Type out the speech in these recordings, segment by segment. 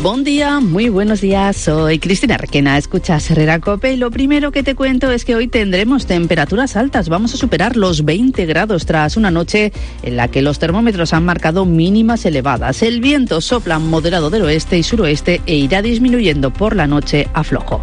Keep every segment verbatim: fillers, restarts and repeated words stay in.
Buen día, muy buenos días, soy Cristina Requena, escuchas Herrera Cope y lo primero que te cuento es que hoy tendremos temperaturas altas, vamos a superar los veinte grados tras una noche en la que los termómetros han marcado mínimas elevadas. El viento sopla moderado del oeste y suroeste e irá disminuyendo por la noche a flojo.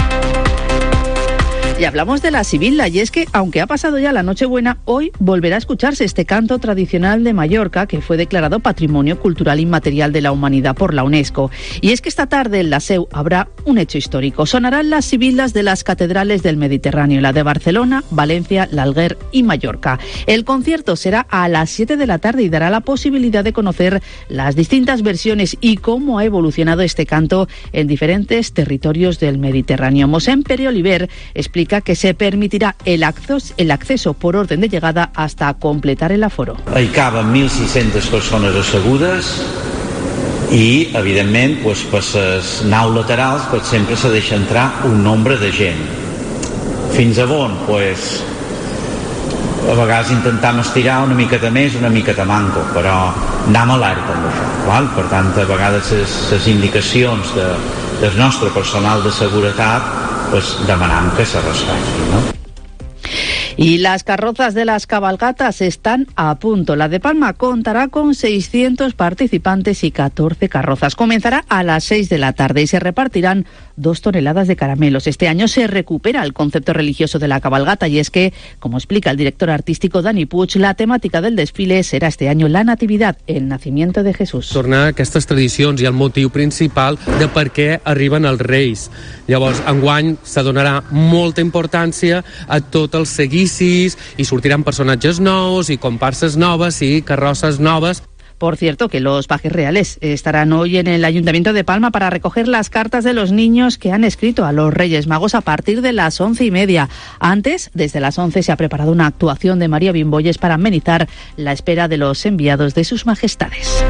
Y hablamos de la sibila, y es que, aunque ha pasado ya la Nochebuena, hoy volverá a escucharse este canto tradicional de Mallorca, que fue declarado Patrimonio Cultural Inmaterial de la Humanidad por la UNESCO. Y es que esta tarde en la Seu habrá un hecho histórico. Sonarán las sibilas de las catedrales del Mediterráneo, la de Barcelona, Valencia, l'Alguer y Mallorca. El concierto será a las siete de la tarde y dará la posibilidad de conocer las distintas versiones y cómo ha evolucionado este canto en diferentes territorios del Mediterráneo. Mosén Pere Oliver explica que se permitirà el acceso, el acceso por orden de llegada hasta completar el aforo. Hi caben mil sis-centes persones assegudes i, evidentment, doncs, per les naus laterals doncs, sempre se deixa entrar un nombre de gent. Fins a on? Doncs, a vegades intentem estirar una miqueta més, una miqueta manco, però anem alerta amb això. Val? Per tant, a vegades les indicacions de, del nostre personal de seguretat pues demanamos que se respete, ¿no? Y las carrozas de las cabalgatas están a punto. La de Palma contará con seiscientos participantes y catorce carrozas. Comenzará a las seis de la tarde y se repartirán dos toneladas de caramelos. Este año se recupera el concepto religioso de la cabalgata y es que, como explica el director artístico Dani Puig, la temática del desfile será este año la Natividad, el nacimiento de Jesús. Tornar a aquestes tradicions i el motiu principal de per què arriben els reis. Llavors, enguany se donarà molta importància a tot el seguicis i sortiran personatges nous i comparses noves i carrosses noves. Por cierto, que los pajes reales estarán hoy en el Ayuntamiento de Palma para recoger las cartas de los niños que han escrito a los Reyes Magos a partir de las once y media. Antes, desde las once, se ha preparado una actuación de María Bimboyes para amenizar la espera de los enviados de sus majestades.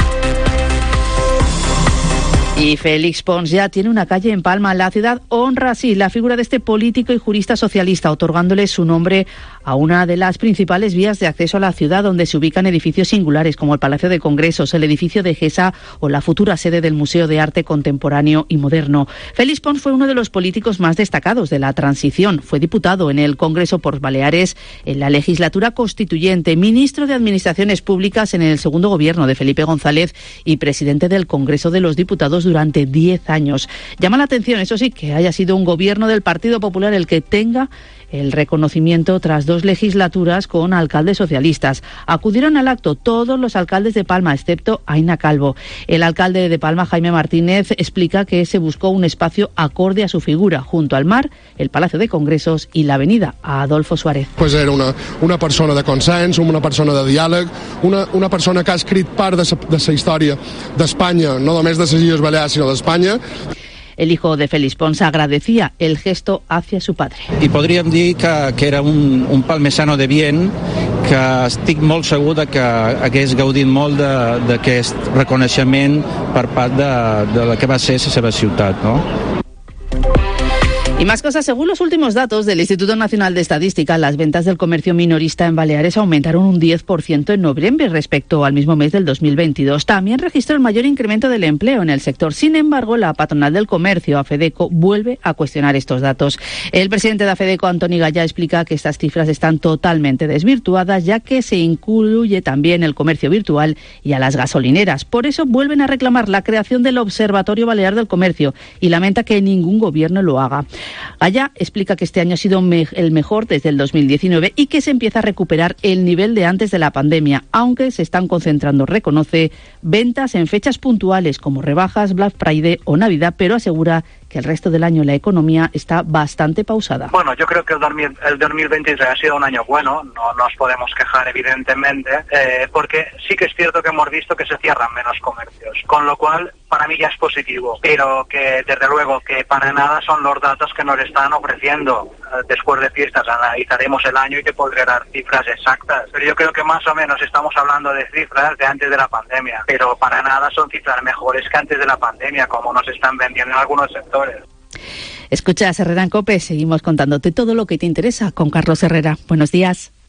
Y Félix Pons ya tiene una calle en Palma. La ciudad honra así la figura de este político y jurista socialista, otorgándole su nombre a una de las principales vías de acceso a la ciudad, donde se ubican edificios singulares como el Palacio de Congresos, el edificio de GESA o la futura sede del Museo de Arte Contemporáneo y Moderno. Félix Pons fue uno de los políticos más destacados de la transición. Fue diputado en el Congreso por Baleares en la legislatura constituyente, ministro de Administraciones Públicas en el segundo gobierno de Felipe González y presidente del Congreso de los Diputados durante diez años. Llama la atención, eso sí, que haya sido un gobierno del Partido Popular el que tenga el reconocimiento tras dos legislaturas con alcaldes socialistas. Acudieron al acto todos los alcaldes de Palma, excepto Aina Calvo. El alcalde de Palma, Jaime Martínez, explica que se buscó un espacio acorde a su figura, junto al mar, el Palacio de Congresos y la avenida Adolfo Suárez. Pues era una, una persona de consens, una persona de diàleg, una, una persona que ha escrit part de la història d'Espanya, no només de les Illes Balears, sinó d'Espanya. El hijo de Félix Pons agradecía el gesto hacia su padre. I podríem dir que, que era un, un palmesano de bien, que estic molt segur de que hagués gaudit molt d'aquest reconeixement per part de, de la que va ser la seva ciutat, no? Y más cosas, según los últimos datos del Instituto Nacional de Estadística, las ventas del comercio minorista en Baleares aumentaron un diez por ciento en noviembre respecto al mismo mes del dos mil veintidós. También registró el mayor incremento del empleo en el sector. Sin embargo, la patronal del comercio, AFEDECO, vuelve a cuestionar estos datos. El presidente de AFEDECO, Antoni Gallà, explica que estas cifras están totalmente desvirtuadas, ya que se incluye también el comercio virtual y a las gasolineras. Por eso vuelven a reclamar la creación del Observatorio Balear del Comercio y lamenta que ningún gobierno lo haga. Gallà explica que este año ha sido me- el mejor desde el dos mil diecinueve y que se empieza a recuperar el nivel de antes de la pandemia, aunque se están concentrando, reconoce, ventas en fechas puntuales como rebajas, Black Friday o Navidad, pero asegura que el resto del año la economía está bastante pausada. Bueno, yo creo que el dos mil, el dos mil veintitrés ha sido un año bueno, no nos podemos quejar evidentemente, eh, porque sí que es cierto que hemos visto que se cierran menos comercios, con lo cual para mí ya es positivo, pero que desde luego que para nada son los datos que nos están ofreciendo. Después de fiestas analizaremos el año y te podré dar cifras exactas, pero yo creo que más o menos estamos hablando de cifras de antes de la pandemia, pero para nada son cifras mejores que antes de la pandemia, como nos están vendiendo en algunos sectores. Escuchas Herrera en COPE, seguimos contándote todo lo que te interesa con Carlos Herrera. Buenos días.